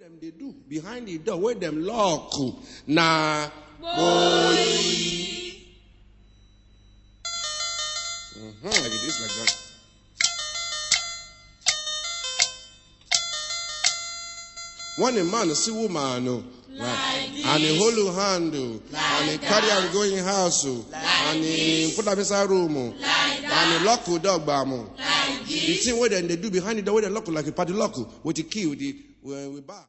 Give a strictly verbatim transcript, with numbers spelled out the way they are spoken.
them they do behind the door, where them lock. Na boy. Mm-hmm. Like it is like that. When a man see woman, no, like and he hold her hand, like and he carry her go in house, like and he put her inside room, like and he lock the dog bam. Like the thing where then they do behind the door, where they lock like a padlock with the key with the with, with bar.